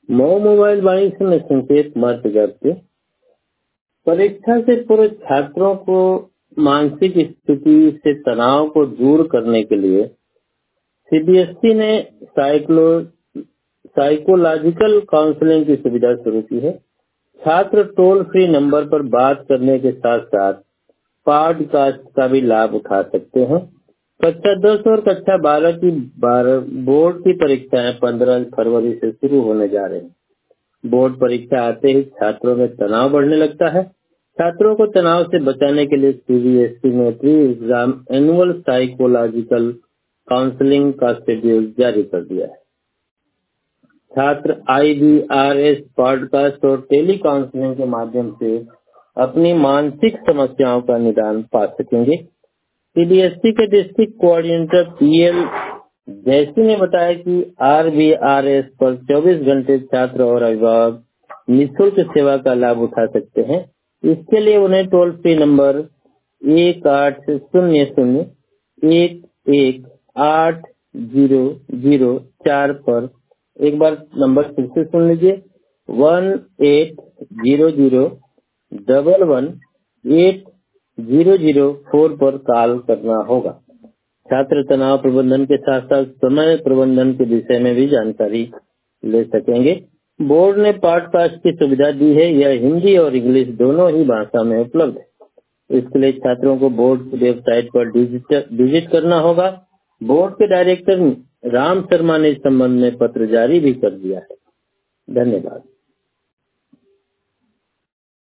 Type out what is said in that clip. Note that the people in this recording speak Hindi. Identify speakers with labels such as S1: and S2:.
S1: मऊ मोबाइल वाणी से मैं संकेत कुमार प्रजापति। परीक्षा से पूर्व छात्रों को मानसिक स्थिति से तनाव को दूर करने के लिए सीबीएसई ने साइकोलॉजिकल काउंसलिंग की सुविधा शुरू की है। छात्र टोल फ्री नंबर पर बात करने के साथ साथ पॉडकास्ट का भी लाभ उठा सकते हैं। कक्षा 10 और कक्षा 12 की बोर्ड की परीक्षाएं 15 फरवरी से शुरू होने जा रही हैं। बोर्ड परीक्षा आते ही छात्रों में तनाव बढ़ने लगता है। छात्रों को तनाव से बचाने के लिए सीबीएसई ने pre exam annual psychological counselling का शेड्यूल जारी कर दिया है। छात्र IVRS पॉडकास्ट और टेली काउंसलिंग के माध्यम से अपनी मानसिक समस्याओं का निदान पा सकेंगे। सीबीएसई के डिस्ट्रिक्ट कोऑर्डिनेटर PL जैसी ने बताया कि RVRS पर 24 घंटे छात्र और अभिभावक निःशुल्क सेवा का लाभ उठा सकते हैं। इसके लिए उन्हें टोल फ्री नंबर 1800-11-8004 पर, एक बार नंबर फिर से सुन लीजिए, 1800-11-8004 पर कॉल करना होगा। छात्र तनाव प्रबंधन के साथ साथ समय प्रबंधन के विषय में भी जानकारी ले सकेंगे। बोर्ड ने पॉडकास्ट की सुविधा दी है। यह हिंदी और इंग्लिश दोनों ही भाषा में उपलब्ध है। इसके लिए छात्रों को बोर्ड की वेबसाइट पर विजिट करना होगा। बोर्ड के डायरेक्टर राम शर्मा ने इस संबंध में पत्र जारी भी कर दिया है। धन्यवाद।